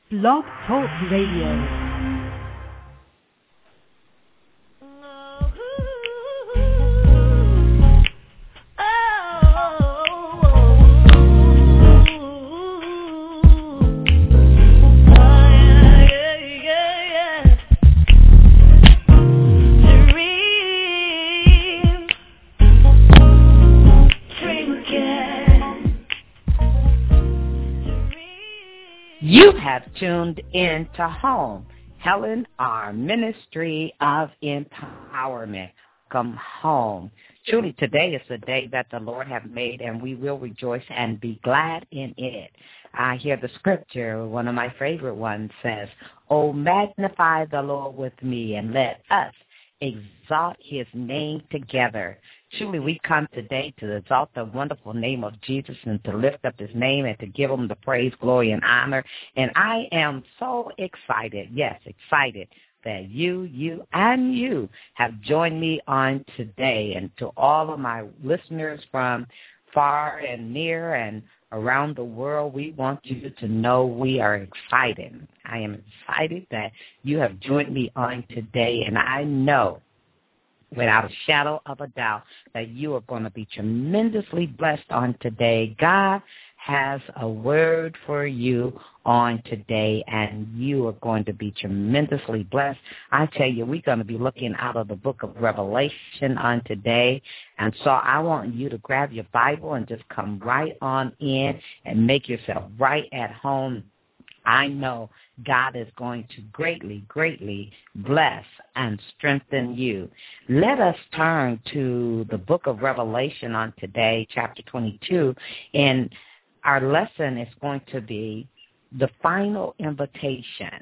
Blog Talk Radio. You have tuned into Home, Helen R. Ministry of Empowerment. Come home. Truly, today is the day that the Lord has made, and we will rejoice and be glad in it. I hear the scripture, one of my favorite ones says, "Oh, magnify the Lord with me, and let us exalt his name together." Truly, we come today to exalt the wonderful name of Jesus and to lift up his name and to give him the praise, glory, and honor. And I am so excited, yes, excited, that you have joined me on today. And to all of my listeners from far and near and around the world, we want you to know we are excited. I am excited that you have joined me on today, and I know without a shadow of a doubt that you are going to be tremendously blessed on today. God has a word for you on today, and you are going to be tremendously blessed. I tell you, we're going to be looking out of the book of Revelation on today, and so I want you to grab your Bible and just come right on in and make yourself right at home. I know God is going to greatly, greatly bless and strengthen you. Let us turn to the book of Revelation on today, chapter 22, and our lesson is going to be the final invitation.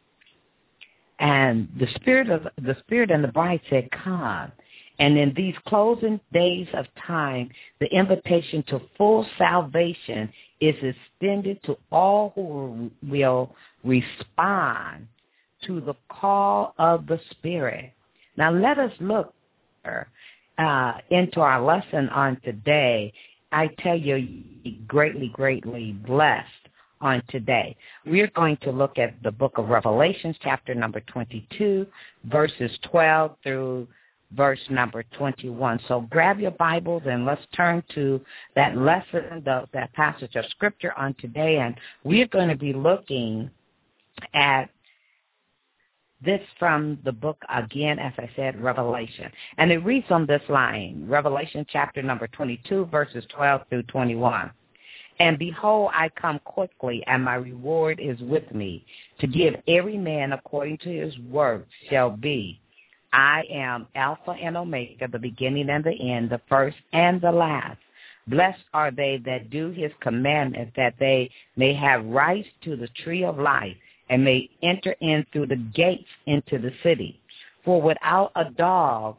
And the Spirit and the bride said, "Come." And in these closing days of time, the invitation to full salvation is extended to all who will respond to the call of the Spirit. Now let us look into our lesson on today. I tell you, you're greatly, greatly blessed on today. We're going to look at the book of Revelations, chapter number 22, verses 12 through verse number 21. So grab your Bibles and let's turn to that lesson, that passage of Scripture on today. And we're going to be looking at this from the book, again, as I said, Revelation. And it reads on this line, Revelation chapter number 22, verses 12 through 21. "And behold, I come quickly, and my reward is with me, to give every man according to his work shall be. I am Alpha and Omega, the beginning and the end, the first and the last. Blessed are they that do his commandments, that they may have rights to the tree of life, and may enter in through the gates into the city. For without are dogs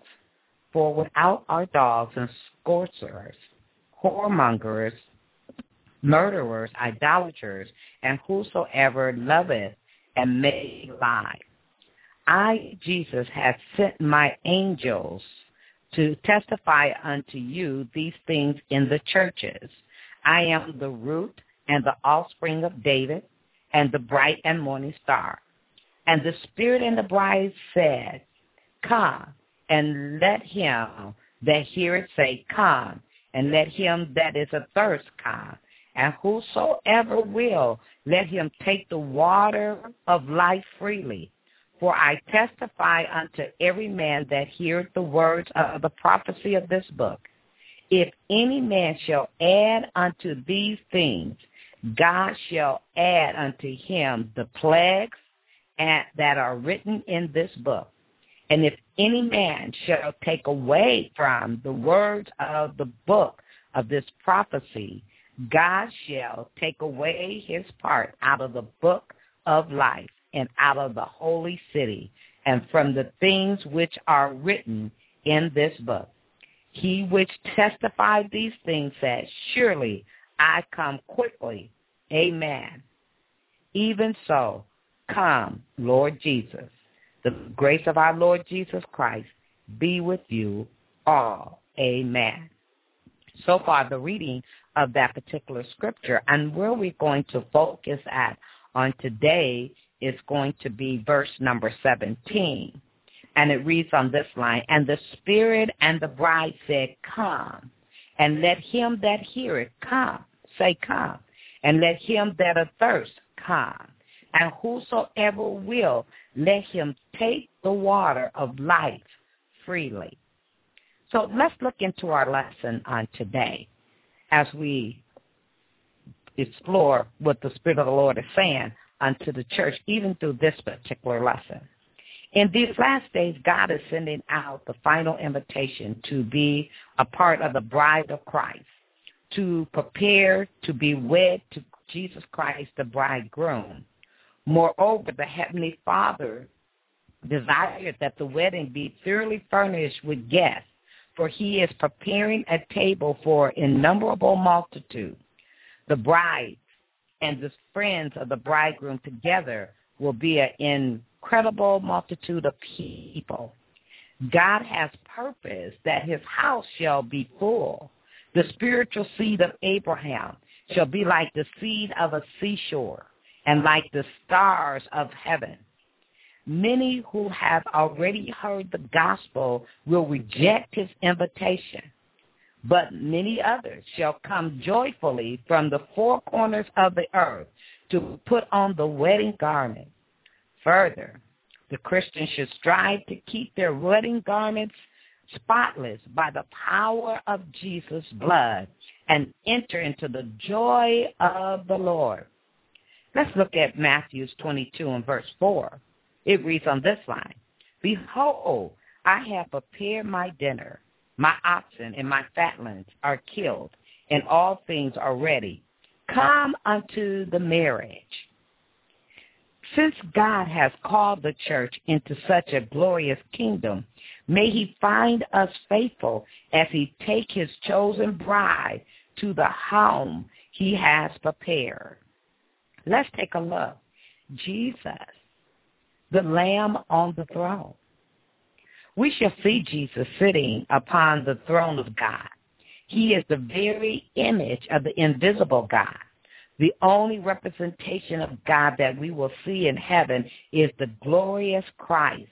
and scourgers, whoremongers, murderers, idolaters, and whosoever loveth and may lie. I, Jesus, have sent my angels to testify unto you these things in the churches. I am the root and the offspring of David, and the bright and morning star. And the Spirit and the bride said, Come, and let him that heareth say, Come, and let him that is athirst come. And whosoever will, let him take the water of life freely. For I testify unto every man that heareth the words of the prophecy of this book. If any man shall add unto these things, God shall add unto him the plagues that are written in this book. And if any man shall take away from the words of the book of this prophecy, God shall take away his part out of the book of life and out of the holy city and from the things which are written in this book. He which testified these things said, Surely I come quickly. Amen. Even so, come, Lord Jesus. The grace of our Lord Jesus Christ be with you all. Amen. So far, the reading of that particular scripture, and where we're going to focus at on today is going to be verse number 17. And it reads on this line, and the Spirit and the bride said, come. And let him that heareth come, say come. And let him that athirst come. And whosoever will, let him take the water of life freely. So let's look into our lesson on today as we explore what the Spirit of the Lord is saying unto the church, even through this particular lesson. In these last days, God is sending out the final invitation to be a part of the bride of Christ, to prepare to be wed to Jesus Christ, the bridegroom. Moreover, the Heavenly Father desired that the wedding be thoroughly furnished with guests, for he is preparing a table for innumerable multitude. The bride and the friends of the bridegroom together will be an incredible multitude of people. God has purpose that his house shall be full. The spiritual seed of Abraham shall be like the seed of a seashore and like the stars of heaven. Many who have already heard the gospel will reject his invitation, but many others shall come joyfully from the four corners of the earth to put on the wedding garment. Further, the Christians should strive to keep their wedding garments spotless by the power of Jesus' blood and enter into the joy of the Lord. Let's look at Matthew 22 and verse 4. It reads on this line, behold, I have prepared my dinner. My oxen and my fatlings are killed, and all things are ready. Come unto the marriage. Since God has called the church into such a glorious kingdom, may he find us faithful as he take his chosen bride to the home he has prepared. Let's take a look. Jesus, the Lamb on the throne. We shall see Jesus sitting upon the throne of God. He is the very image of the invisible God. The only representation of God that we will see in heaven is the glorious Christ.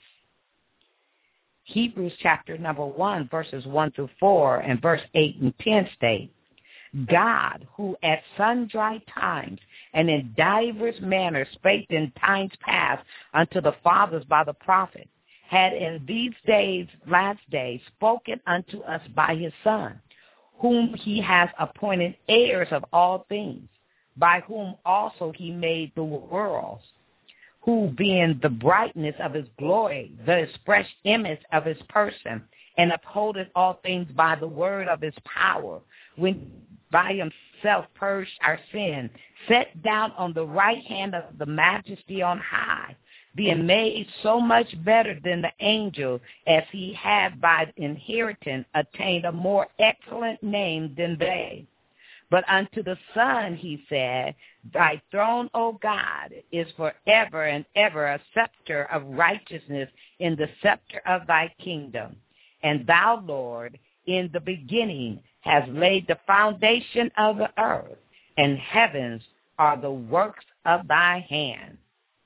Hebrews chapter number 1, verses 1 through 4, and verse 8 and 10 state, God, who at sundry times and in divers manners spake in times past unto the fathers by the prophets, had in these days, last days, spoken unto us by his Son, whom he has appointed heirs of all things, by whom also he made the worlds, who being the brightness of his glory, the express image of his person, and upholdeth all things by the word of his power, when by himself purged our sin, sat down on the right hand of the majesty on high, being made so much better than the angel, as he had by inheritance attained a more excellent name than they. But unto the Son he said, thy throne, O God, is forever and ever a scepter of righteousness in the scepter of thy kingdom. And thou, Lord, in the beginning hast laid the foundation of the earth, and heavens are the works of thy hand.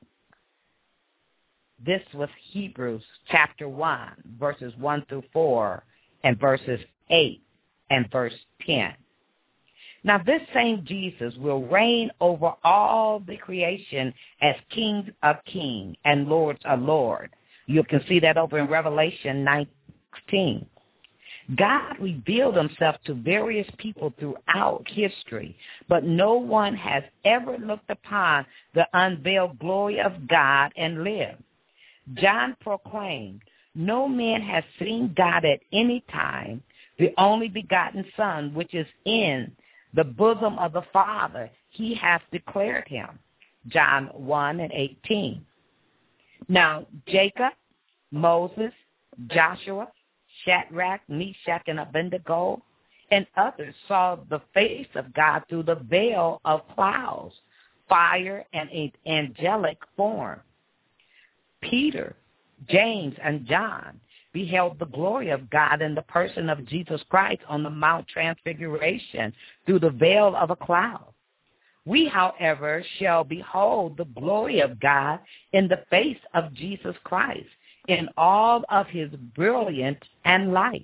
This was Hebrews chapter 1, verses 1 through 4, and verses 8 and verse 10. Now, this same Jesus will reign over all the creation as King of kings and Lord of lords. You can see that over in Revelation 19. God revealed himself to various people throughout history, but no one has ever looked upon the unveiled glory of God and lived. John proclaimed, no man has seen God at any time, the only begotten Son, which is in the bosom of the Father, he hath declared him. John 1 and 18. Now, Jacob, Moses, Joshua, Shadrach, Meshach, and Abednego, and others saw the face of God through the veil of clouds, fire, and angelic form. Peter, James, and John beheld the glory of God in the person of Jesus Christ on the Mount Transfiguration through the veil of a cloud. We, however, shall behold the glory of God in the face of Jesus Christ in all of his brilliance and light.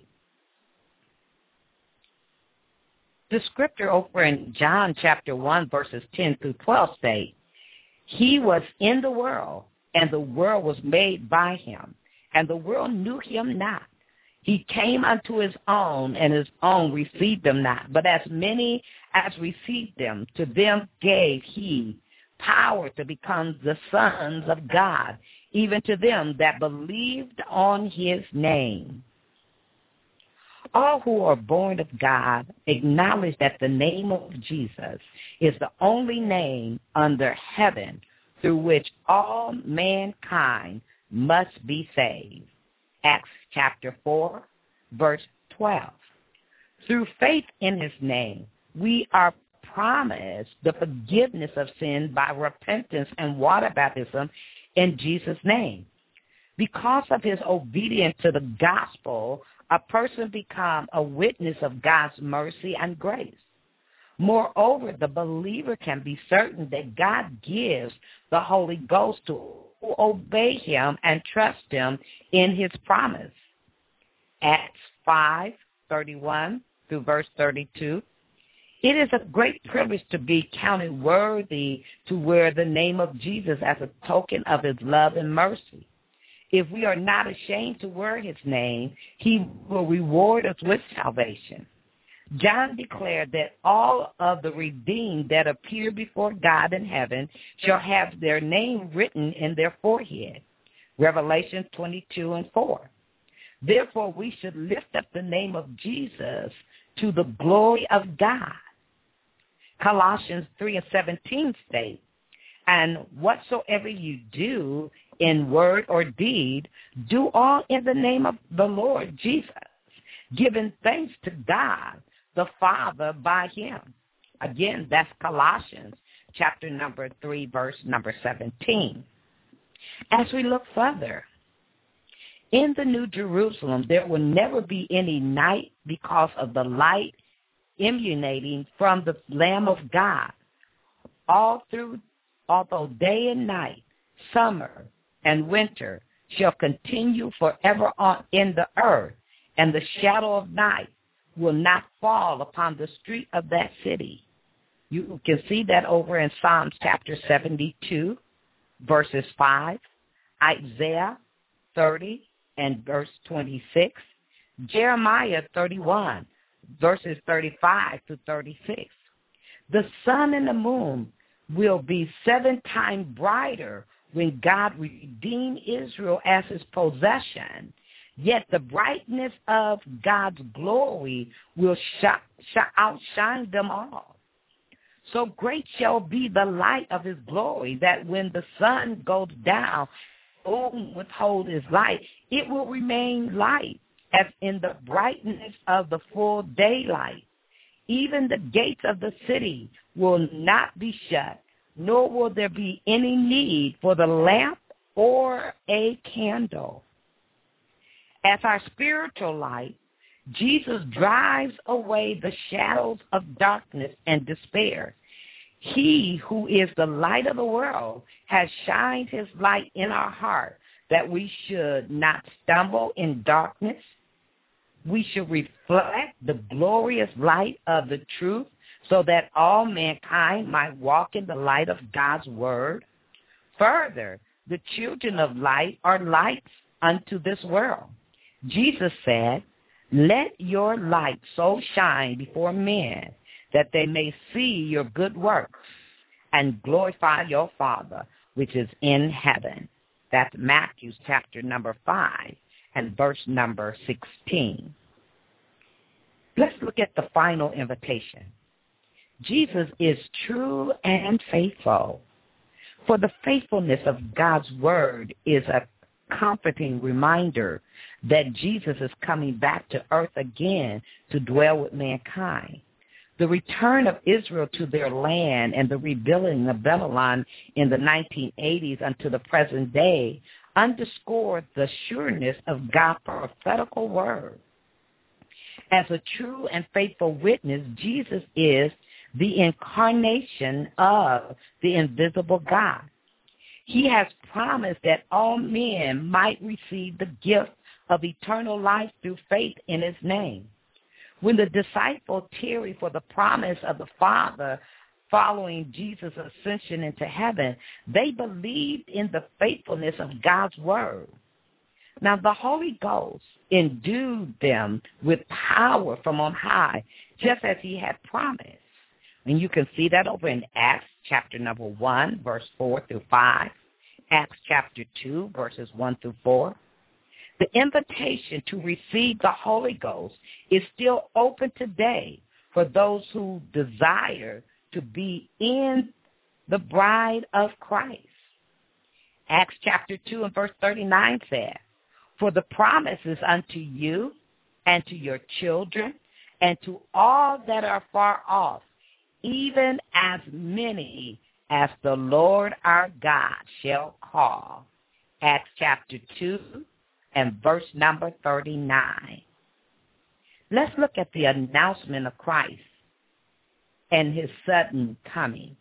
The scripture over in John chapter 1, verses 10 through 12 state, he was in the world, and the world was made by him, and the world knew him not. He came unto his own, and his own received him not. But as many as received him, to them gave he power to become the sons of God, even to them that believed on his name. All who are born of God acknowledge that the name of Jesus is the only name under heaven through which all mankind must be saved. Acts chapter 4, verse 12. Through faith in his name, we are promised the forgiveness of sin by repentance and water baptism in Jesus' name. Because of his obedience to the gospel, a person becomes a witness of God's mercy and grace. Moreover, the believer can be certain that God gives the Holy Ghost to who obey him and trust him in his promise. Acts 5:31 through verse 32. It is a great privilege to be counted worthy to wear the name of Jesus as a token of his love and mercy. If we are not ashamed to wear his name, he will reward us with salvation. John declared that all of the redeemed that appear before God in heaven shall have their name written in their forehead. Revelation 22:4. Therefore, we should lift up the name of Jesus to the glory of God. Colossians 3:17 states, and whatsoever you do in word or deed, do all in the name of the Lord Jesus, giving thanks to God the Father by him. Again, that's Colossians chapter number 3, verse number 17. As we look further, in the New Jerusalem, there will never be any night because of the light emanating from the Lamb of God. Although day and night, summer and winter shall continue forever in the earth, and the shadow of night will not fall upon the street of that city. You can see that over in Psalms chapter 72, verses 5, Isaiah 30 and verse 26, Jeremiah 31, verses 35 to 36. The sun and the moon will be 7 times brighter when God redeemed Israel as his possession. Yet the brightness of God's glory will outshine them all. So great shall be the light of his glory that when the sun goes down, won't withhold his light, it will remain light as in the brightness of the full daylight. Even the gates of the city will not be shut, nor will there be any need for the lamp or a candle. As our spiritual light, Jesus drives away the shadows of darkness and despair. He who is the light of the world has shined his light in our heart that we should not stumble in darkness. We should reflect the glorious light of the truth so that all mankind might walk in the light of God's word. Further, the children of light are lights unto this world. Jesus said, let your light so shine before men that they may see your good works and glorify your Father which is in heaven. That's Matthew chapter number 5 and verse number 16. Let's look at the final invitation. Jesus is true and faithful. For the faithfulness of God's word is a comforting reminder that Jesus is coming back to earth again to dwell with mankind. The return of Israel to their land and the rebuilding of Babylon in the 1980s unto the present day underscore the sureness of God's prophetical word. As a true and faithful witness, Jesus is the incarnation of the invisible God. He has promised that all men might receive the gift of eternal life through faith in his name. When the disciples tarried for the promise of the Father following Jesus' ascension into heaven, they believed in the faithfulness of God's word. Now the Holy Ghost endued them with power from on high, just as he had promised. And you can see that over in Acts chapter number 1, verse 4 through 5, Acts chapter 2, verses 1 through 4. The invitation to receive the Holy Ghost is still open today for those who desire to be in the bride of Christ. Acts chapter 2 and verse 39 says, "For the promise is unto you and to your children and to all that are far off, even as many as the Lord our God shall call." Acts chapter 2 and verse number 39. Let's look at the announcement of Christ and his sudden coming.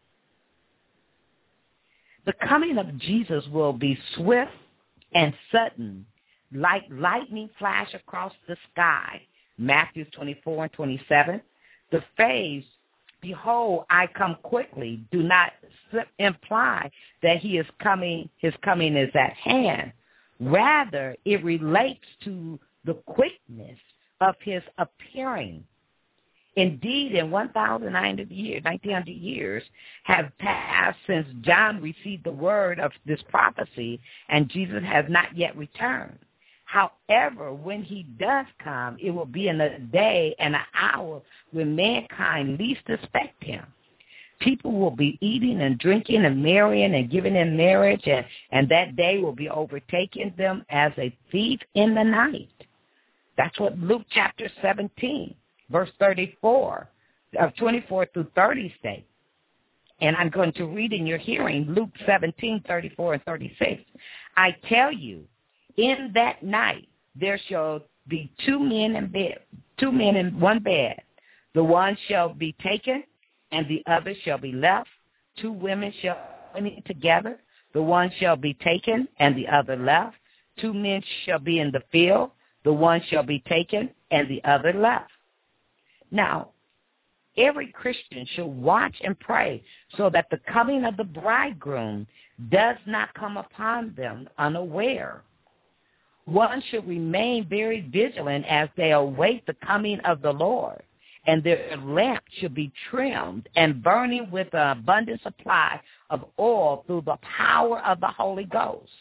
The coming of Jesus will be swift and sudden, like lightning flash across the sky. Matthew 24 and 27. The phrase, "Behold, I come quickly," do not imply that his coming is at hand. Rather, it relates to the quickness of his appearing. Indeed, in 1,900 years, 1,900 years have passed since John received the word of this prophecy, and Jesus has not yet returned. However, when he does come, it will be in a day and an hour when mankind least expect him. People will be eating and drinking and marrying and giving in marriage, and that day will be overtaking them as a thief in the night. That's what Luke chapter 17, verse 34, of 24 through 30 states. And I'm going to read in your hearing Luke 17, 34 and 36. "I tell you, in that night there shall be two men in one bed. The one shall be taken, and the other shall be left. Two women shall be together. The one shall be taken, and the other left. Two men shall be in the field. The one shall be taken, and the other left." Now, every Christian should watch and pray so that the coming of the bridegroom does not come upon them unaware. One should remain very vigilant as they await the coming of the Lord, and their lamp should be trimmed and burning with an abundant supply of oil through the power of the Holy Ghost.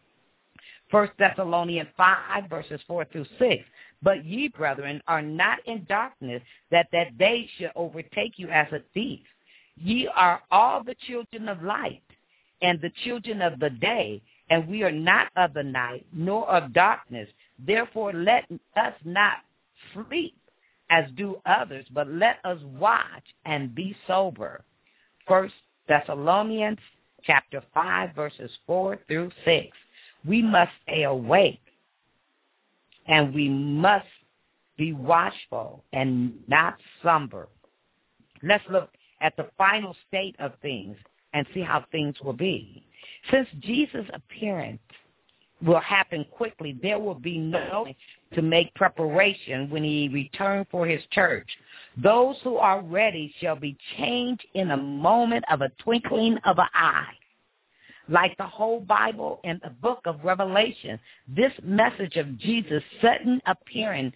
1 Thessalonians 5, verses 4 through 6. "But ye, brethren, are not in darkness, that day should overtake you as a thief. Ye are all the children of light and the children of the day, and we are not of the night, nor of darkness. Therefore let us not sleep as do others, but let us watch and be sober." 1 Thessalonians chapter 5, verses 4 through 6. We must stay awake, and we must be watchful and not slumber. Let's look at the final state of things and see how things will be. Since Jesus' appearance will happen quickly, there will be no time to make preparation when he returns for his church. Those who are ready shall be changed in a moment of a twinkling of an eye. Like the whole Bible and the book of Revelation, this message of Jesus' sudden appearing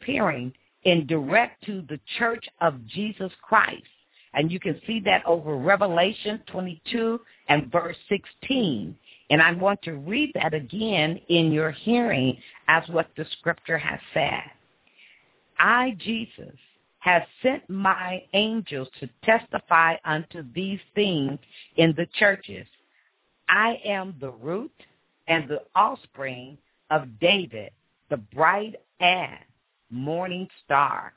in direct to the church of Jesus Christ. And you can see that over Revelation 22 and verse 16. And I want to read that again in your hearing as what the scripture has said. "I, Jesus, have sent my angels to testify unto these things in the churches. I am the root and the offspring of David, the bright and morning star."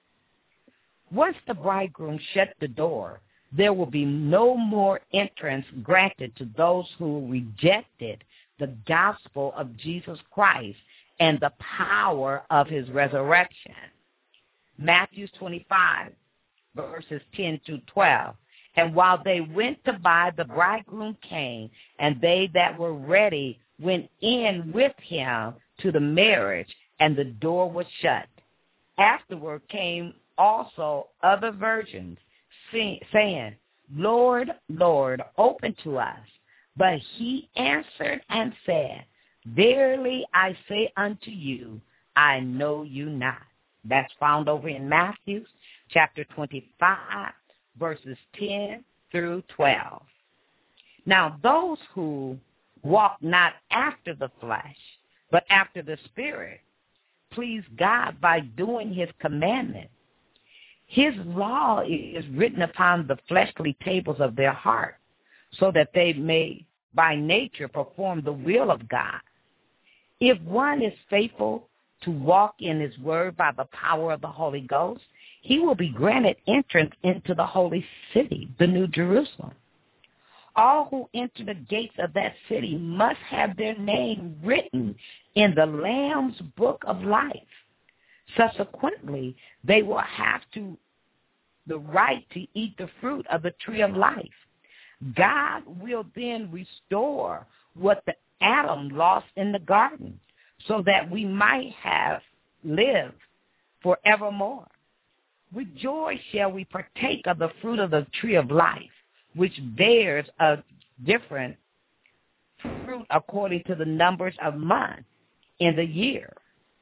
Once the bridegroom shut the door, there will be no more entrance granted to those who rejected the gospel of Jesus Christ and the power of his resurrection. Matthew 25, verses 10 through 12. And while they went to buy, the bridegroom came, and they that were ready went in with him to the marriage, and the door was shut. Afterward came also other virgins, saying, Lord, Lord, open to us. But he answered and said, Verily I say unto you, I know you not. That's found over in Matthew chapter 25, verses 10 through 12. Now, those who walk not after the flesh, but after the Spirit, please God by doing his commandment. His law is written upon the fleshly tables of their heart, so that they may by nature perform the will of God. If one is faithful to walk in his word by the power of the Holy Ghost, he will be granted entrance into the holy city, the New Jerusalem. All who enter the gates of that city must have their name written in the Lamb's book of life. Subsequently, they will have the right to eat the fruit of the tree of life. God will then restore what the Adam lost in the garden, so that we might have lived forevermore. With joy shall we partake of the fruit of the tree of life, which bears a different fruit according to the numbers of months in the year.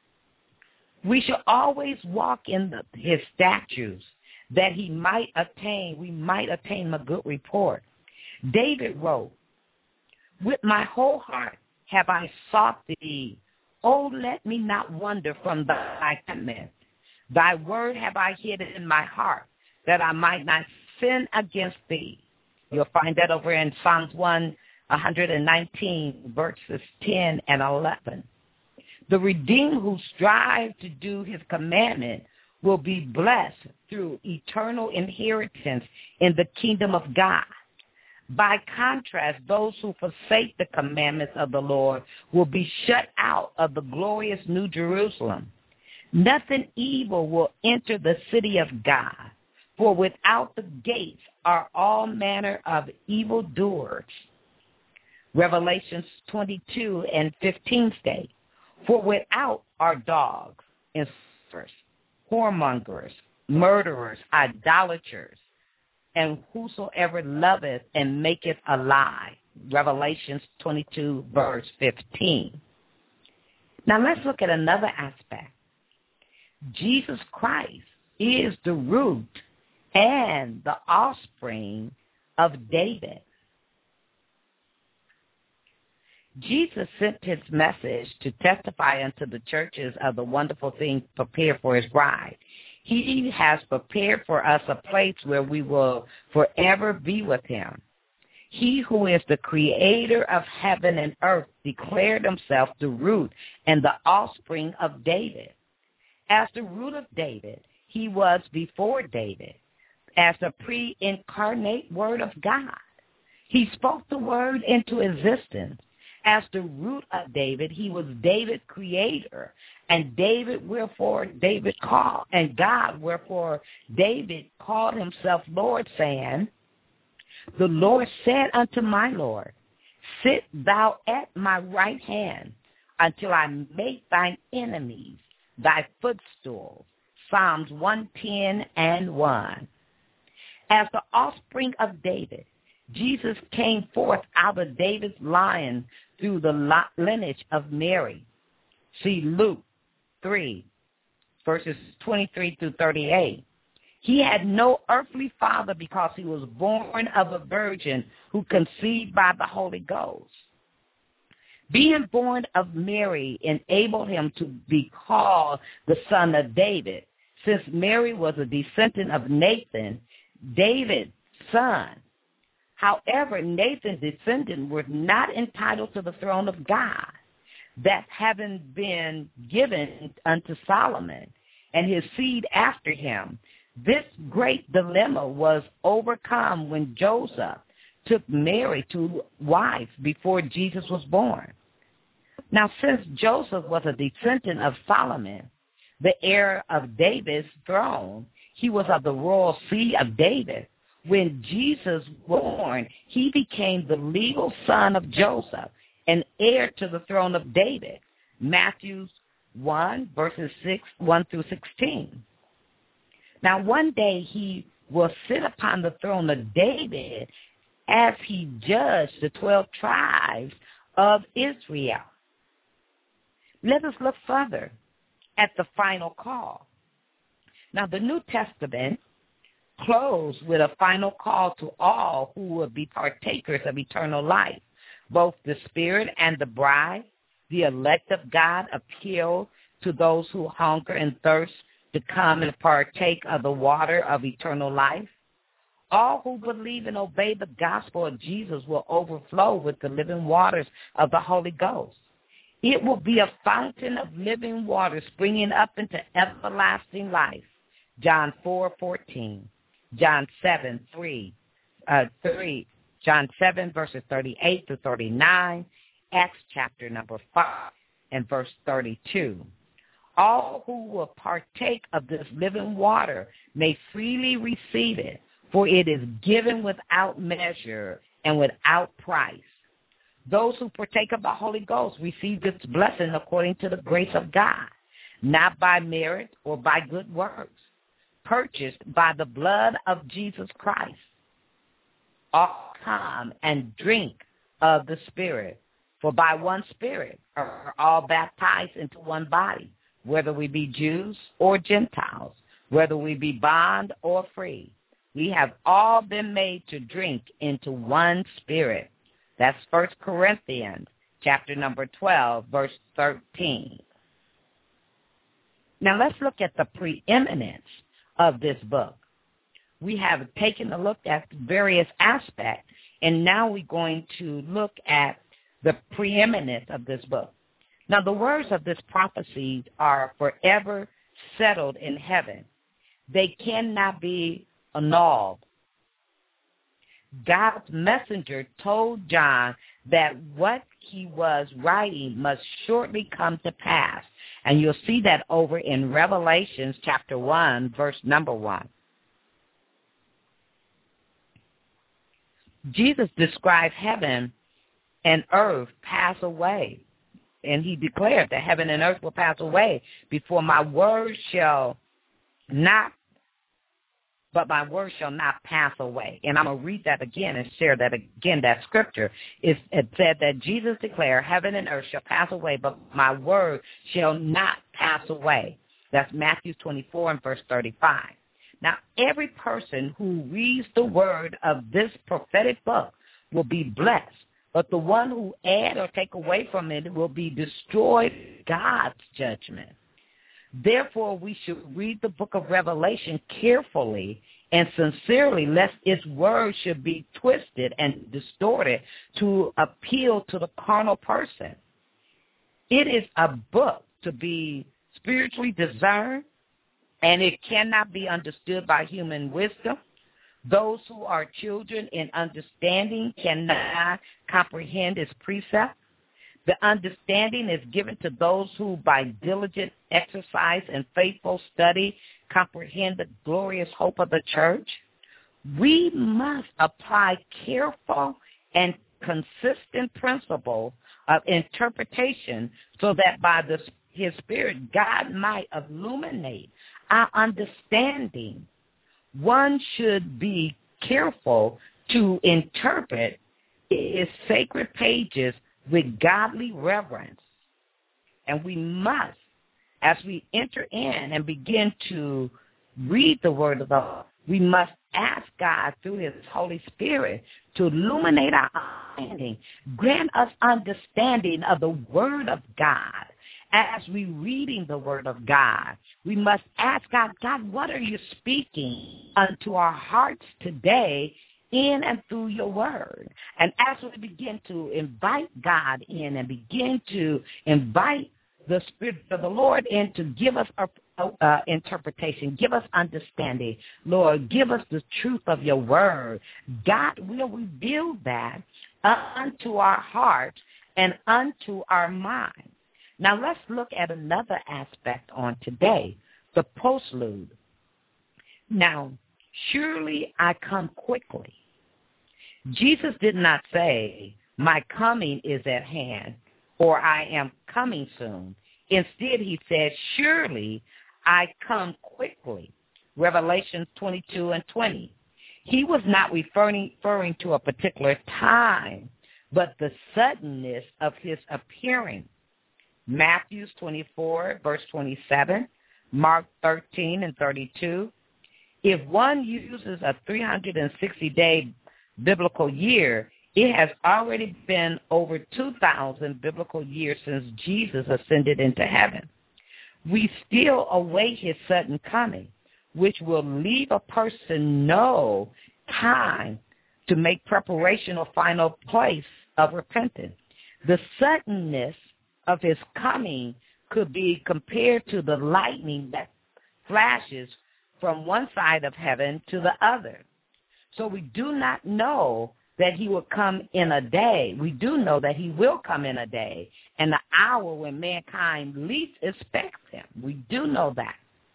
We shall always walk in his statutes, that we might attain a good report. David wrote, With my whole heart have I sought thee. Oh, let me not wander from thy commandments. Thy word have I hid in my heart, that I might not sin against thee. You'll find that over in Psalms 119, verses 10 and 11. The redeemed who strive to do his commandment will be blessed through eternal inheritance in the kingdom of God. By contrast, those who forsake the commandments of the Lord will be shut out of the glorious New Jerusalem. Nothing evil will enter the city of God, for without the gates are all manner of evildoers. Revelations 22 and 15 state, For without are dogs, insulters, whoremongers, murderers, idolaters, and whosoever loveth and maketh a lie. Revelations 22, verse 15. Now let's look at another aspect. Jesus Christ is the root and the offspring of David. Jesus sent his message to testify unto the churches of the wonderful things prepared for his bride. He has prepared for us a place where we will forever be with him. He who is the creator of heaven and earth declared himself the root and the offspring of David. As the root of David, he was before David, as the pre-incarnate word of God. He spoke the word into existence. As the root of David, he was David's creator, and God, wherefore David called himself Lord, saying, The Lord said unto my Lord, Sit thou at my right hand, until I make thine enemies thy footstool. Psalms 110 and 1. As the offspring of David, Jesus came forth out of David's line through the lineage of Mary. See Luke 3, verses 23 through 38. He had no earthly father because he was born of a virgin who conceived by the Holy Ghost. Being born of Mary enabled him to be called the son of David, since Mary was a descendant of Nathan, David's son. However, Nathan's descendants were not entitled to the throne of God, that having been given unto Solomon and his seed after him. This great dilemma was overcome when Joseph took Mary to wife before Jesus was born. Now, since Joseph was a descendant of Solomon, the heir of David's throne, He was of the royal seed of David. When Jesus was born, he became the legal son of Joseph and heir to the throne of David. Matthew 1, verses 1 through 16. Now, one day he will sit upon the throne of David as he judged the 12 tribes of Israel. Let us look further at the final call. Now, the New Testament closed with a final call to all who will be partakers of eternal life. Both the Spirit and the bride, the elect of God, appeal to those who hunger and thirst to come and partake of the water of eternal life. All who believe and obey the gospel of Jesus will overflow with the living waters of the Holy Ghost. It will be a fountain of living water springing up into everlasting life. John 4:14, John 7:3, John 7 verses 38 to 39, Acts chapter number 5 and verse 32. All who will partake of this living water may freely receive it, for it is given without measure and without price. Those who partake of the Holy Ghost receive this blessing according to the grace of God, not by merit or by good works, purchased by the blood of Jesus Christ. All come and drink of the Spirit, for by one Spirit are all baptized into one body, whether we be Jews or Gentiles, whether we be bond or free. We have all been made to drink into one Spirit. That's 1 Corinthians chapter number 12, verse 13. Now let's look at the preeminence of this book. We have taken a look at various aspects, and now we're going to look at the preeminence of this book. Now, the words of this prophecy are forever settled in heaven. They cannot be annulled. God's messenger told John that what he was writing must shortly come to pass. And you'll see that over in Revelations chapter 1, verse number 1. Jesus described heaven and earth pass away. And he declared that heaven and earth will pass away before my word shall not, but my word shall not pass away. And I'm going to read that again and share that again, that scripture. It said that Jesus declared, heaven and earth shall pass away, but my word shall not pass away. That's Matthew 24 and verse 35. Now, every person who reads the word of this prophetic book will be blessed, but the one who add or take away from it will be destroyed by God's judgment. Therefore, we should read the book of Revelation carefully and sincerely, lest its words should be twisted and distorted to appeal to the carnal person. It is a book to be spiritually discerned, and it cannot be understood by human wisdom. Those who are children in understanding cannot comprehend its precepts. The understanding is given to those who, by diligent exercise and faithful study, comprehend the glorious hope of the church. We must apply careful and consistent principle of interpretation so that by His Spirit, God might illuminate our understanding. One should be careful to interpret its sacred pages with godly reverence. And we must, as we enter in and begin to read the Word of God, we must ask God through His Holy Spirit to illuminate our understanding, grant us understanding of the Word of God. As we reading the Word of God, we must ask God, God, what are you speaking unto our hearts today in and through your Word? And as we begin to invite God in and begin to invite the Spirit of the Lord in to give us interpretation, give us understanding, Lord, give us the truth of your Word, God will reveal that unto our hearts and unto our minds. Now let's look at another aspect on today, the postlude. Now, surely I come quickly. Jesus did not say, my coming is at hand, or I am coming soon. Instead, he said, surely I come quickly. Revelation 22:20. He was not referring to a particular time, but the suddenness of his appearing. Matthew 24, verse 27, Mark 13:32. If one uses a 360-day biblical year, it has already been over 2,000 biblical years since Jesus ascended into heaven. We still await his sudden coming, which will leave a person no time to make preparation or final place of repentance. The suddenness of his coming could be compared to the lightning that flashes from one side of heaven to the other. So we do not know that he will come in a day. We do know that he will come in a day and the hour when mankind least expects him. We do know that.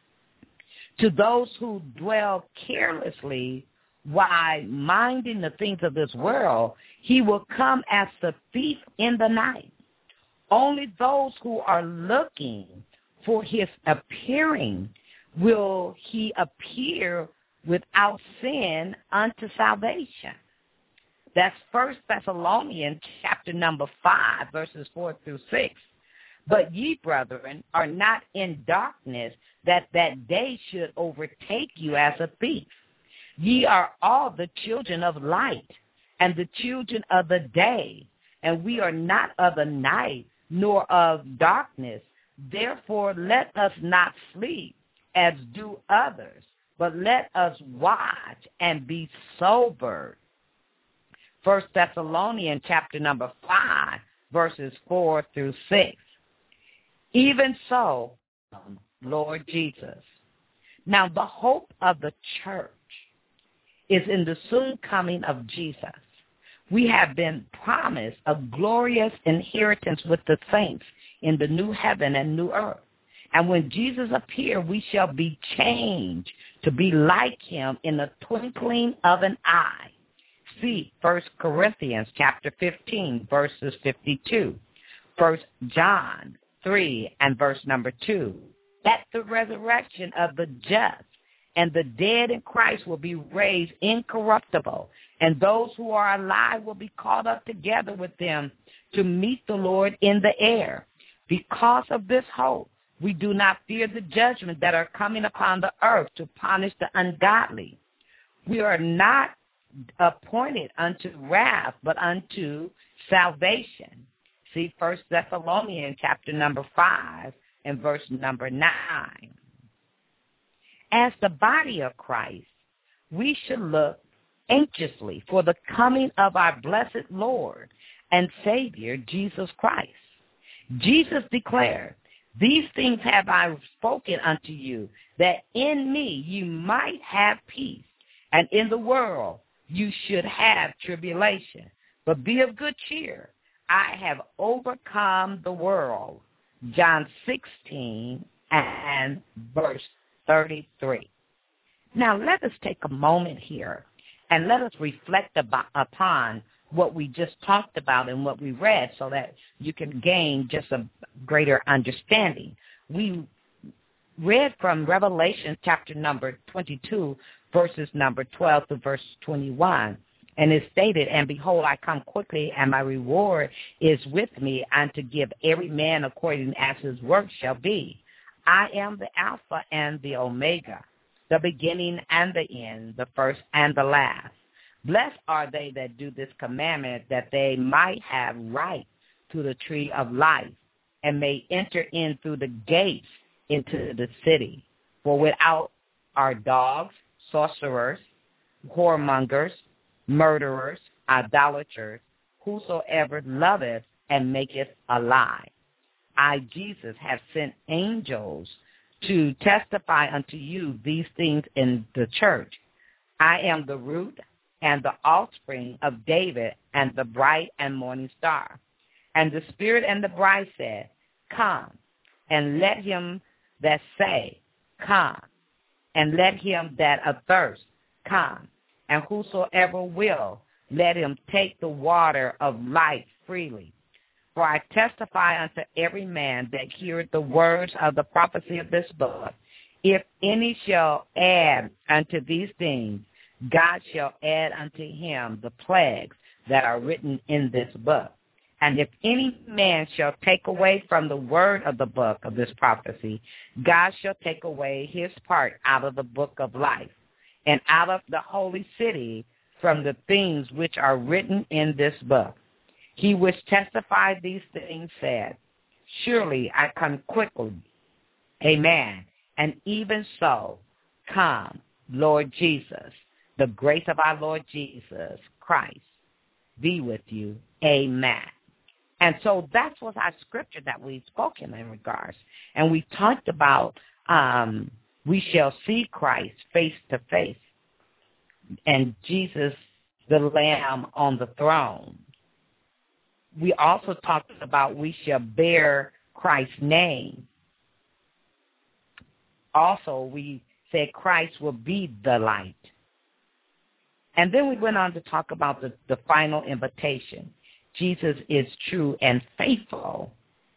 To those who dwell carelessly while minding the things of this world, he will come as the thief in the night. Only those who are looking for his appearing will he appear without sin unto salvation. That's 1 Thessalonians chapter number 5, verses 4 through 6. But ye, brethren, are not in darkness, that day should overtake you as a thief. Ye are all the children of light, and the children of the day, and we are not of the night, nor of darkness. Therefore let us not sleep, as do others, but let us watch and be sober. 1 Thessalonians chapter number 5, verses 4 through 6. Even so, Lord Jesus. Now the hope of the church is in the soon coming of Jesus. We have been promised a glorious inheritance with the saints in the new heaven and new earth. And when Jesus appears, we shall be changed to be like him in the twinkling of an eye. See 1 Corinthians chapter 15, verses 52. 1 John 3 and verse number 2. At the resurrection of the just and the dead in Christ will be raised incorruptible, and those who are alive will be caught up together with them to meet the Lord in the air. Because of this hope, we do not fear the judgment that are coming upon the earth to punish the ungodly. We are not appointed unto wrath, but unto salvation. See 1 Thessalonians chapter number 5 and verse number 9. As the body of Christ, we should look anxiously for the coming of our blessed Lord and Savior, Jesus Christ. Jesus declared, these things have I spoken unto you, that in me you might have peace, and in the world you should have tribulation. But be of good cheer. I have overcome the world. John 16 and verse 33. Now let us take a moment here and let us reflect upon what we just talked about and what we read so that you can gain just a greater understanding. We read from Revelation chapter number 22, verses number 12 to verse 21. And it stated, and behold, I come quickly, and my reward is with me, and to give every man according as his work shall be. I am the Alpha and the Omega, the beginning and the end, the first and the last. Blessed are they that do this commandment, that they might have right to the tree of life, and may enter in through the gates into the city. For without are dogs, sorcerers, whoremongers, murderers, idolaters, whosoever loveth and maketh a lie. I, Jesus, have sent angels to testify unto you these things in the church. I am the root and the offspring of David and the bright and morning star. And the Spirit and the bride said, come, and let him that say, come. and let him that athirst come, and whosoever will, let him take the water of life freely. For I testify unto every man that heareth the words of the prophecy of this book, if any shall add unto these things, God shall add unto him the plagues that are written in this book. And if any man shall take away from the word of the book of this prophecy, God shall take away his part out of the book of life, and out of the holy city from the things which are written in this book. He which testified these things said, surely I come quickly. Amen. And even so, come, Lord Jesus. The grace of our Lord Jesus Christ be with you. Amen. And so that was our scripture that we've spoken in regards. And we talked about we shall see Christ face to face, and Jesus, the Lamb on the throne. We also talked about we shall bear Christ's name. Also, we said Christ will be the light. And then we went on to talk about the final invitation. Jesus is true and faithful.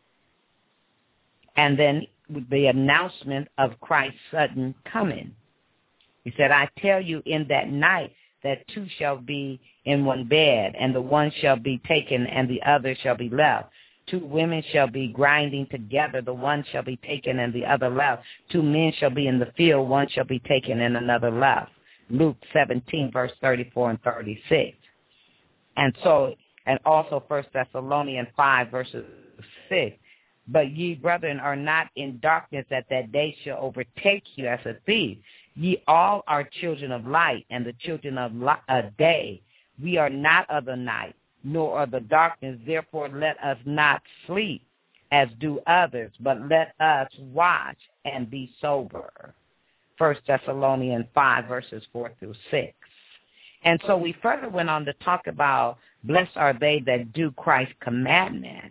And then the announcement of Christ's sudden coming. He said, I tell you in that night that two shall be in one bed, and the one shall be taken and the other shall be left. Two women shall be grinding together, the one shall be taken and the other left. Two men shall be in the field, one shall be taken and another left. Luke 17, verse 34 and 36. And also 1 Thessalonians 5, verses 6. But ye, brethren, are not in darkness that day shall overtake you as a thief. Ye all are children of light and the children of day. We are not of the night, nor of the darkness. Therefore let us not sleep as do others, but let us watch and be sober. 1 Thessalonians 5, verses 4 through 6. And so we further went on to talk about blessed are they that do Christ's commandment.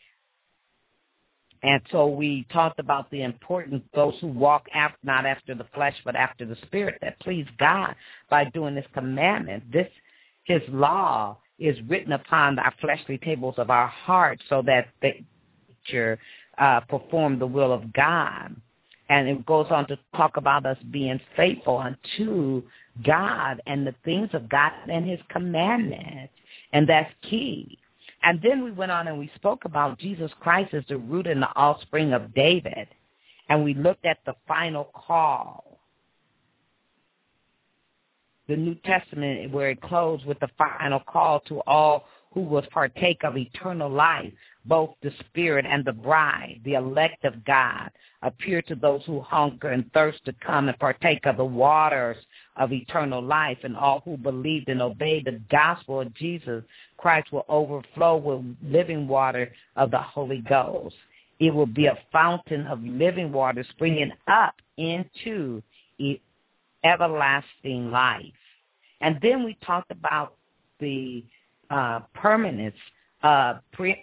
And so we talked about the importance of those who walk not after the flesh, but after the spirit, that please God by doing this commandment. His law is written upon our fleshly tables of our hearts so that they perform the will of God. And it goes on to talk about us being faithful unto God and the things of God and his commandments. And that's key. And then we went on and we spoke about Jesus Christ as the root and the offspring of David. And we looked at the final call. The New Testament, where it closed with the final call to all who was partake of eternal life, both the Spirit and the bride, the elect of God, appear to those who hunger and thirst to come and partake of the waters of eternal life, and all who believed and obeyed the gospel of Jesus Christ will overflow with living water of the Holy Ghost. It will be a fountain of living water springing up into everlasting life. And then we talked about the preeminence of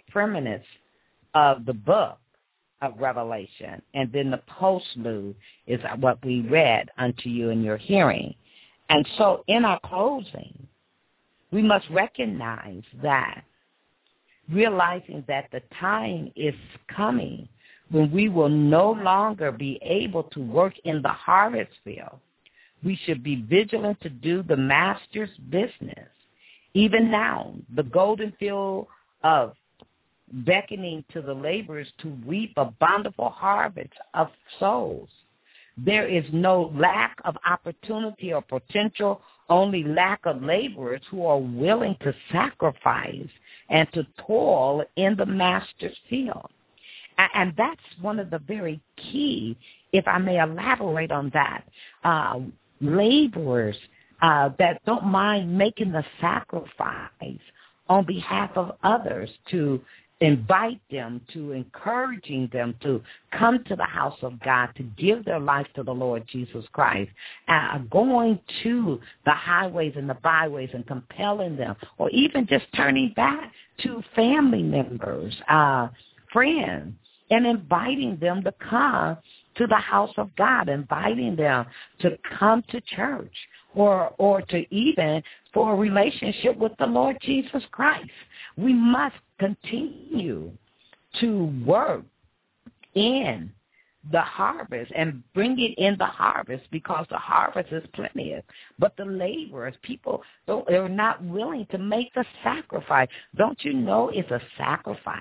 the book of Revelation. And then the postlude is what we read unto you in your hearing. And so in our closing, we must recognize that, realizing that the time is coming when we will no longer be able to work in the harvest field. We should be vigilant to do the master's business. Even now, the golden field of beckoning to the laborers to reap a bountiful harvest of souls. There is no lack of opportunity or potential, only lack of laborers who are willing to sacrifice and to toil in the master's field. And that's one of the very key, if I may elaborate on that, laborers that don't mind making the sacrifice on behalf of others, to invite them, to encouraging them to come to the house of God, to give their life to the Lord Jesus Christ, going to the highways and the byways and compelling them, or even just turning back to family members, friends, and inviting them to come to the house of God, inviting them to come to church or to even for a relationship with the Lord Jesus Christ. We must continue to work in the harvest and bring it in the harvest, because the harvest is plenteous. But the laborers, people, they're not willing to make the sacrifice. Don't you know it's a sacrifice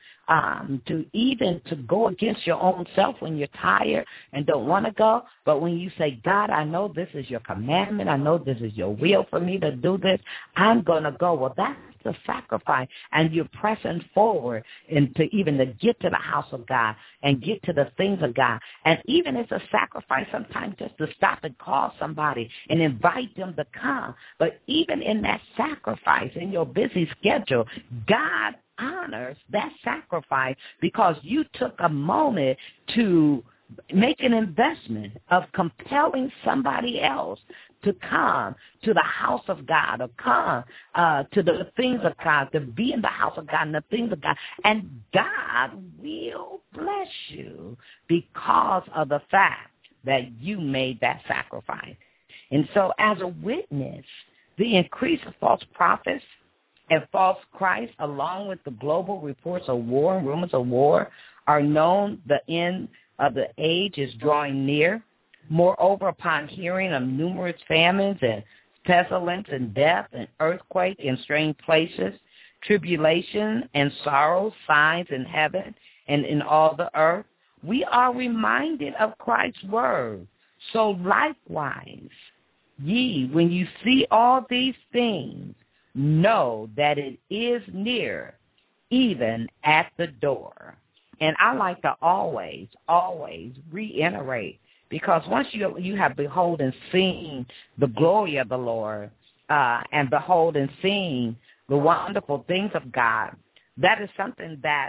to go against your own self when you're tired and don't want to go? But when you say, God, I know this is your commandment, I know this is your will for me to do this, I'm going to go. Well, that's the sacrifice, and you're pressing forward to get to the house of God and get to the things of God. And even it's a sacrifice sometimes just to stop and call somebody and invite them to come. But even in that sacrifice, in your busy schedule, God honors that sacrifice because you took a moment to make an investment of compelling somebody else to come to the house of God, or come to the things of God, to be in the house of God and the things of God. And God will bless you because of the fact that you made that sacrifice. And so as a witness, the increase of false prophets and false Christ, along with the global reports of war and rumors of war, are known. The end of the age is drawing near. Moreover, upon hearing of numerous famines and pestilence and death and earthquake in strange places, tribulation and sorrow, signs in heaven and in all the earth, we are reminded of Christ's word. So likewise, ye, when you see all these things, know that it is near, even at the door. And I like to always reiterate, because once you have behold and seen the glory of the Lord, and behold and seen the wonderful things of God, that is something that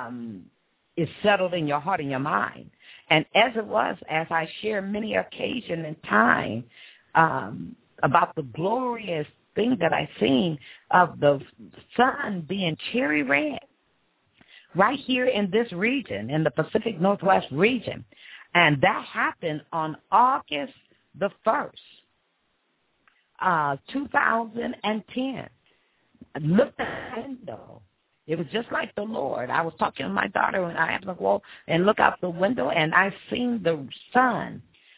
is settled in your heart and your mind. And as I share many occasions in time about the glorious thing that I've seen of the sun being cherry red right here in this region, in the Pacific Northwest region. And that happened on August the 1st, 2010. I looked at the window. It was just like the Lord. I was talking to my daughter, and I happened to go and look out the window, and I seen the sun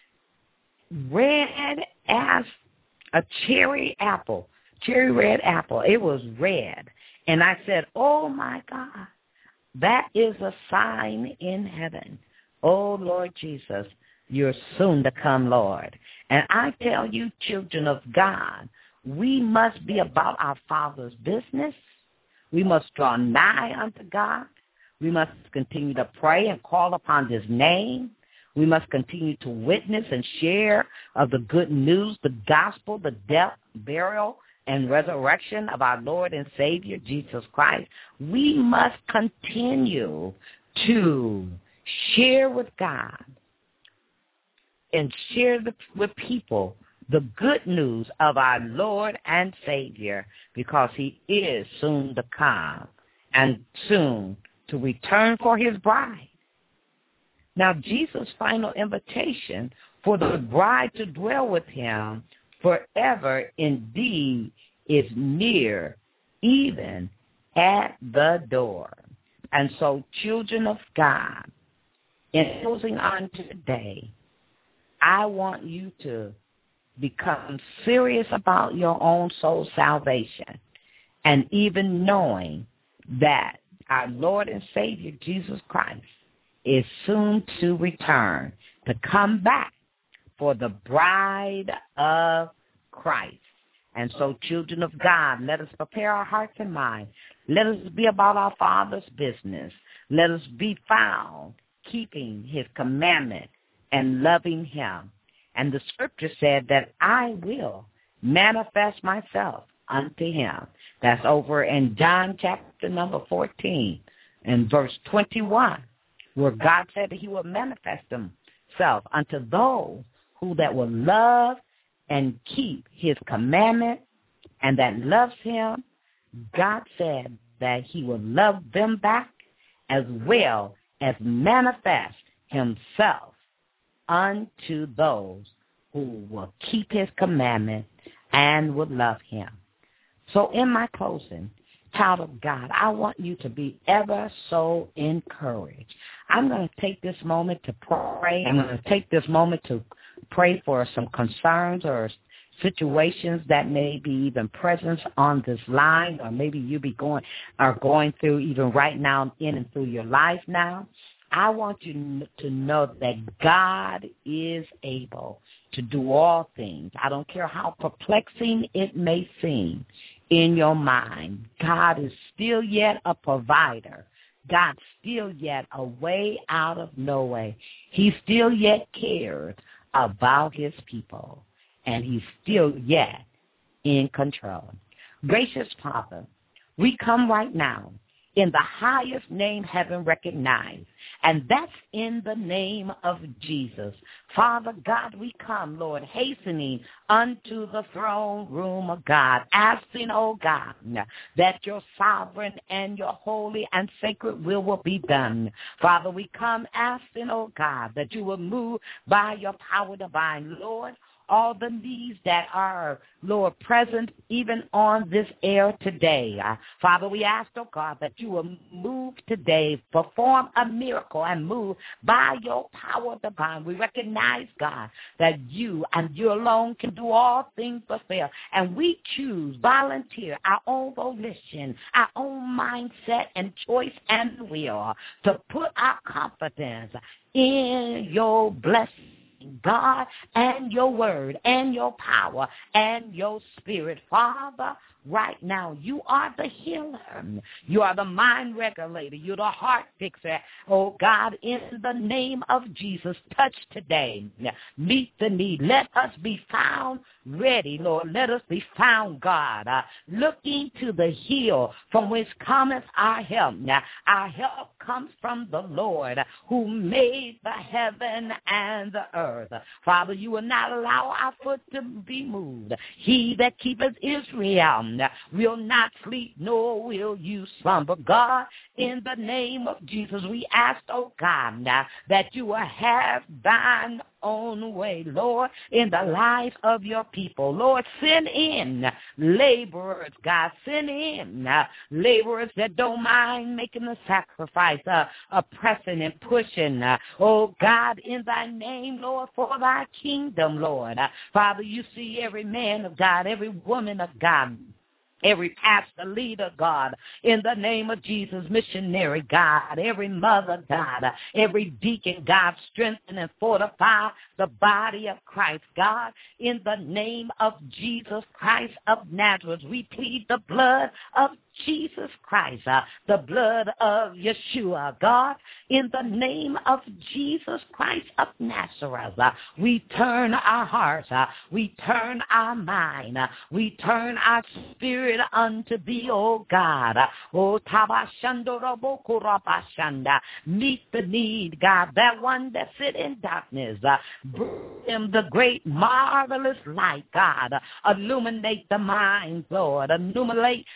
red as a cherry red apple. It was red. And I said, oh, my God, that is a sign in heaven. Oh, Lord Jesus, you're soon to come, Lord. And I tell you, children of God, we must be about our Father's business. We must draw nigh unto God. We must continue to pray and call upon his name. We must continue to witness and share of the good news, the gospel, the death, burial, and resurrection of our Lord and Savior, Jesus Christ. We must continue to share with God and share with people the good news of our Lord and Savior, because he is soon to come and soon to return for his bride. Now, Jesus' final invitation for the bride to dwell with him forever indeed is near, even at the door. And so, children of God, in closing on today, I want you to become serious about your own soul salvation, and even knowing that our Lord and Savior, Jesus Christ, is soon to return, to come back for the bride of Christ. And so, children of God, let us prepare our hearts and minds. Let us be about our Father's business. Let us be found keeping his commandment and loving him. And the scripture said that I will manifest myself unto him. That's over in John chapter number 14 and verse 21, where God said that he will manifest himself unto those who that will love and keep his commandment and that loves him. God said that he will love them back as well as manifest himself unto those who will keep his commandments and will love him. So in my closing, child of God, I want you to be ever so encouraged. I'm going to take this moment to pray. I'm going to take this moment to pray for some concerns or situations that may be even present on this line, or maybe you are going through even right now in and through your life now. I want you to know that God is able to do all things. I don't care how perplexing it may seem in your mind. God is still yet a provider. God's still yet a way out of no way. He still yet cares about his people, and he's still yet in control. Gracious Father, we come right now in the highest name heaven recognized, and that's in the name of Jesus. Father God, we come, Lord, hastening unto the throne room of God, asking, oh God, that your sovereign and your holy and sacred will be done. Father, we come asking, oh God, that you will move by your power divine, Lord. All the needs that are, Lord, present even on this air today. Father, we ask, oh God, that you will move today, perform a miracle and move by your power divine. We recognize, God, that you and you alone can do all things but fail. And we choose, volunteer, our own volition, our own mindset and choice and will to put our confidence in your blessing, God, and your word and your power and your spirit. Father, right now, you are the healer. You are the mind regulator. You're the heart fixer. Oh, God, in the name of Jesus, touch today. Meet the need. Let us be found ready, Lord. Let us be found, God, looking to the hill from which cometh our help. Now, our help comes from the Lord who made the heaven and the earth. Father, you will not allow our foot to be moved. He that keepeth Israel will not sleep, nor will you slumber. God, in the name of Jesus, we ask, oh God, that you will have thine own way, Lord, in the life of your people. Lord, send in laborers, God. Send in laborers that don't mind making the sacrifice, pressing and pushing. Oh, God, in thy name, Lord, for thy kingdom, Lord. Father, you see every man of God, every woman of God, every pastor, leader, God, in the name of Jesus, missionary, God, every mother, God, every deacon, God, strengthen and fortify the body of Christ, God, in the name of Jesus Christ of Nazareth. We plead the blood of Jesus Christ, the blood of Yeshua, God, in the name of Jesus Christ of Nazareth. We turn our hearts, we turn our mind, we turn our spirit unto thee, O God. O Tabashandorobokurabashanda. Meet the need, God, that one that sit in darkness. Bring him the great, marvelous light, God. Illuminate the minds, Lord. Illuminate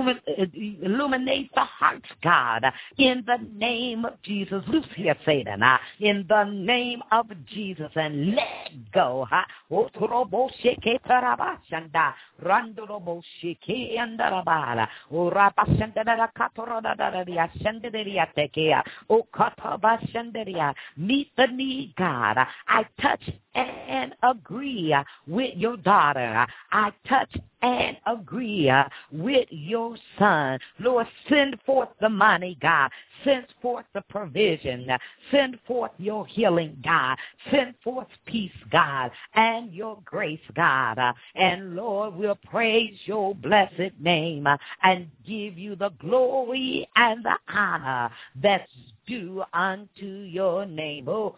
the hearts, God. In the name of Jesus. Loose here, Satan. In the name of Jesus, and let go. Meet the need, God. I touch and agree with your daughter. I touch and agree with your son. Lord, send forth the money, God. Send forth the provision. Send forth your healing, God. Send forth peace, God, and your grace, God. And Lord, we'll praise your blessed name and give you the glory and the honor that's due unto your name. Oh,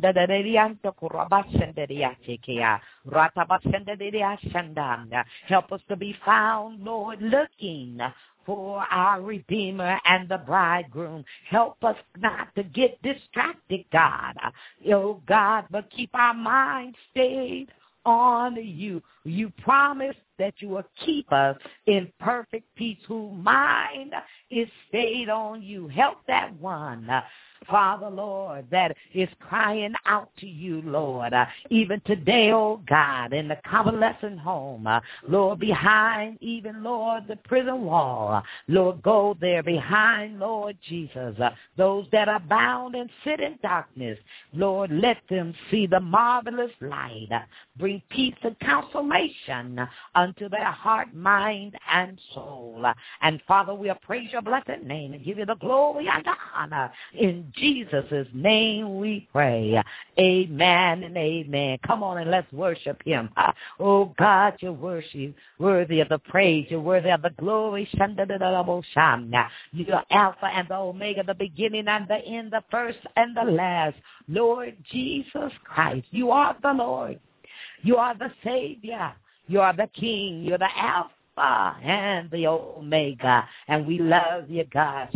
help us to be found, Lord, looking for our Redeemer and the Bridegroom. Help us not to get distracted, God. Oh, God, but keep our minds stayed on you. You promised that you will keep us in perfect peace, whose mind is stayed on you. Help that one Father, Lord, that is crying out to you, Lord, even today, oh God, in the convalescent home, Lord, behind even, Lord, the prison wall, Lord, go there behind, Lord Jesus, those that are bound and sit in darkness, Lord, let them see the marvelous light, bring peace and consolation unto their heart, mind, and soul. And Father, we praise your blessed name and give you the glory and the honor. In Jesus' name we pray. Amen and amen. Come on and let's worship him. Oh God, you're worthy of the praise. You're worthy of the glory. You're Alpha and the Omega, the beginning and the end, the first and the last. Lord Jesus Christ, you are the Lord. You are the Savior. You are the King. You're the Alpha and the Omega, and we love you, God.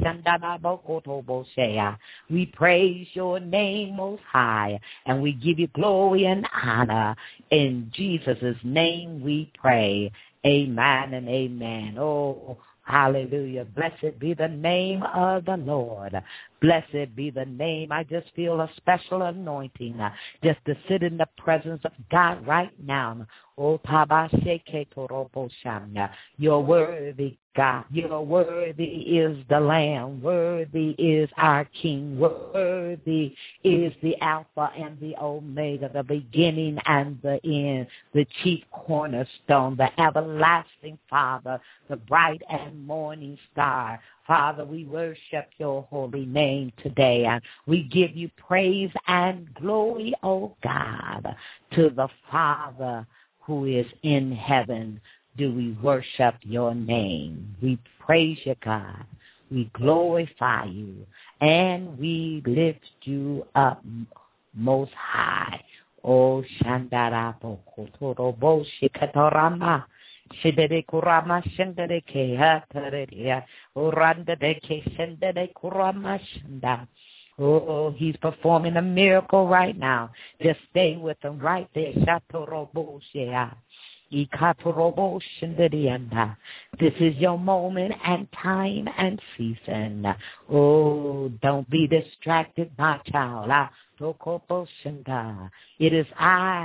We praise your name most high, and we give you glory and honor. In Jesus' name we pray. Amen and amen. Oh, hallelujah. Blessed be the name of the Lord. Blessed be the name. I just feel a special anointing just to sit in the presence of God right now. Oh, Tabasheke Torobosham. You're worthy, God. You're worthy is the Lamb. Worthy is our King. Worthy is the Alpha and the Omega, the beginning and the end, the chief cornerstone, the everlasting Father, the bright and morning star. Father, we worship your holy name today, and we give you praise and glory, oh God, to the Father who is in heaven. Do we worship your name? We praise you, God. We glorify you, and we lift you up most high. Oh, Shandarapo Kotorobo Shikatorama. Shidere kurama shendere ke hatareya uranda de ke shendere kurama shanda. Oh, he's performing a miracle right now. Just stay with him right there. Shatorobo shea. Ikatorobo shenderianda. This is your moment and time and season. Oh, don't be distracted, my child. It is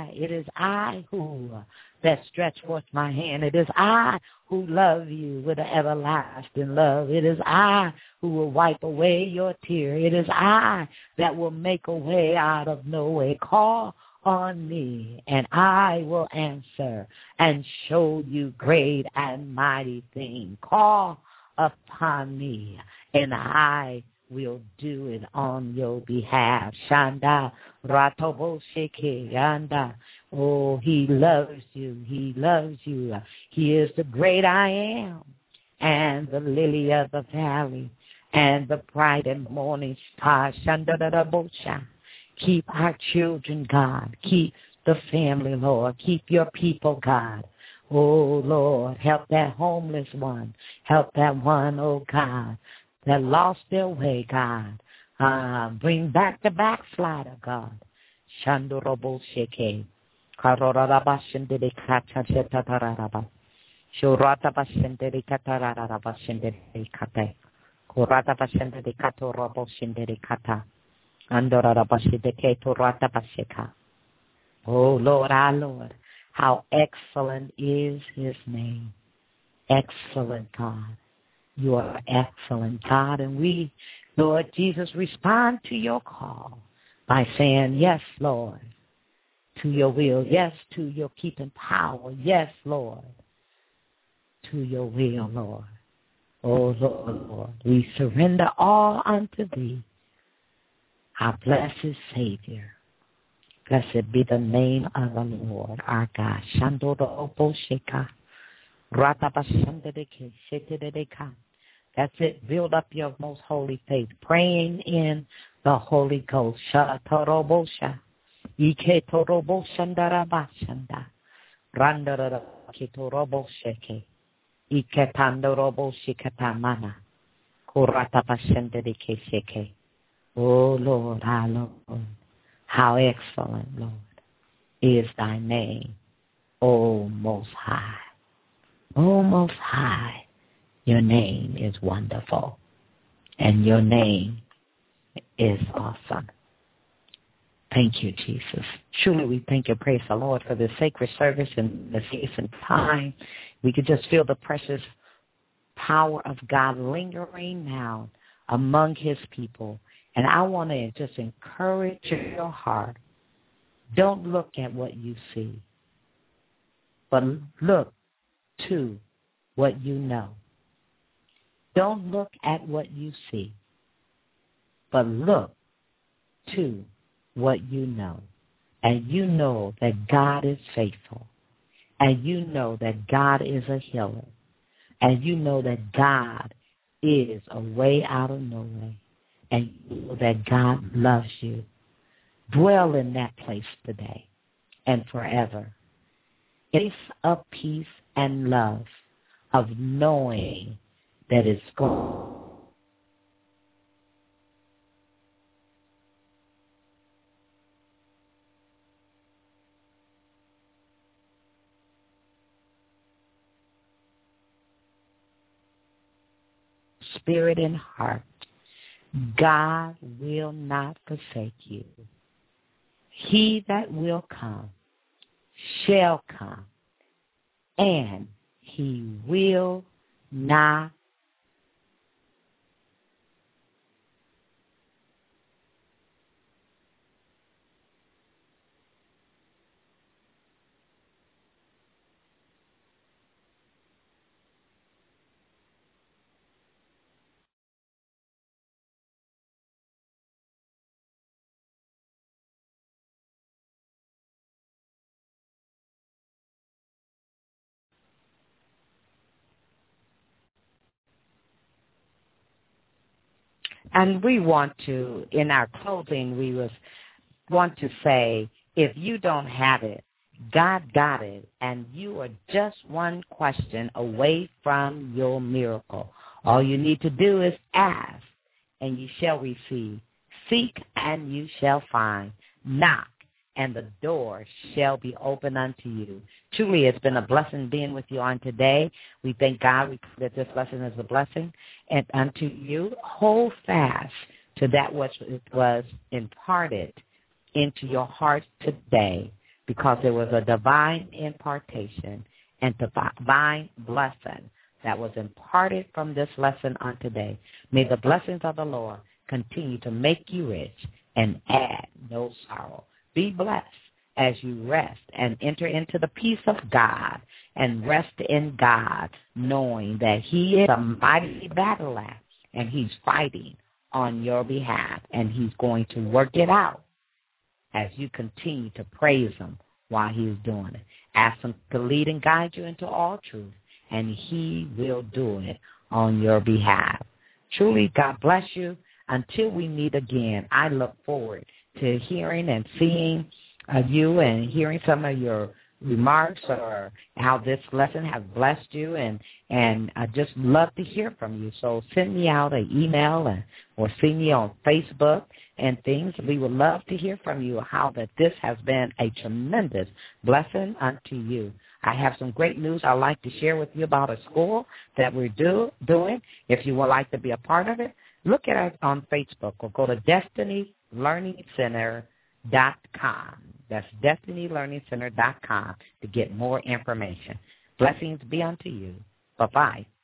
I who that stretch forth my hand. It is I who love you with an everlasting love. It is I who will wipe away your tear. It is I that will make a way out of no way. Call on me, and I will answer and show you great and mighty things. Call upon me, and I will do it on your behalf. Shanda Ratobo Sheke Yanda. Oh, he loves you. He loves you. He is the great I am, and the lily of the valley, and the bright and morning star. Shanda Bosha. Keep our children, God. Keep the family, Lord. Keep your people, God. Oh, Lord, help that homeless one. Help that one, oh, God, that lost their way, God. Bring back the backslider, God. Shandorobo Sheke. Karoraba Shendere Kata Shetataraba. Shurata Bashendere Kataraba Shendere Kate. Kurata Bashendere Katorobo Shendere Kata. Andoraba Shedeke Torata Basheka. Oh, Lord, our Lord, how excellent is his name. Excellent God. You are excellent, God, and we, Lord Jesus, respond to your call by saying, yes, Lord, to your will, yes, to your keeping power, yes, Lord, to your will, Lord. Oh, Lord, we surrender all unto thee, our blessed Savior. Blessed be the name of the Lord, our God. Shandoro Sheka. Ratabashandeke Shekedeka. That's it. Build up your most holy faith. Praying in the Holy Ghost. Shatarobosha. Ike toroboshandarabashanda. Randara kitorobosheke. Ike pandoroboshikatamana. Kuratabashandeke sheke. Oh Lord, our Lord. How excellent, Lord, is thy name, O Most High. O Most High, your name is wonderful, and your name is awesome. Thank you, Jesus. Truly, we thank and praise the Lord for this sacred service and the space and time. We could just feel the precious power of God lingering now among his people. And I want to just encourage your heart. Don't look at what you see, but look to what you know. Don't look at what you see, but look to what you know. And you know that God is faithful. And you know that God is a healer. And you know that God is a way out of no way. And you know that God loves you. Dwell in that place today and forever. Place of peace and love, of knowing that it's gone. Spirit and heart, God will not forsake you. He that will come shall come, and he will not And we want to, in our closing, we want to say, if you don't have it, God got it, and you are just one question away from your miracle. All you need to do is ask, and you shall receive. Seek, and you shall find. Knock, and the door shall be open unto you. Truly, it's been a blessing being with you on today. We thank God that this lesson is a blessing. And unto you, hold fast to that which was imparted into your heart today, because there was a divine impartation and divine blessing that was imparted from this lesson on today. May the blessings of the Lord continue to make you rich and add no sorrow. Be blessed as you rest and enter into the peace of God and rest in God, knowing that he is a mighty battle axe and he's fighting on your behalf, and he's going to work it out as you continue to praise him while he's doing it. Ask him to lead and guide you into all truth, and he will do it on your behalf. Truly, God bless you. Until we meet again, I look forward to hearing and seeing you and hearing some of your remarks or how this lesson has blessed you, and I just love to hear from you. So send me out an email or see me on Facebook and things. We would love to hear from you how that this has been a tremendous blessing unto you. I have some great news I'd like to share with you about a school that we're doing. If you would like to be a part of it, look at us on Facebook or go to DestinyLearningCenter.com. That's DestinyLearningCenter.com to get more information. Blessings be unto you. Bye-bye.